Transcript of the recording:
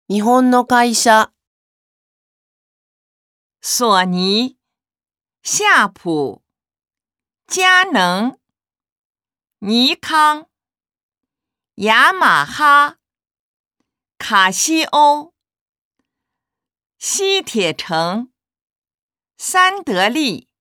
日本の会社、 索尼、夏普、佳能、尼康、雅马哈、卡西欧、西铁城、三得利。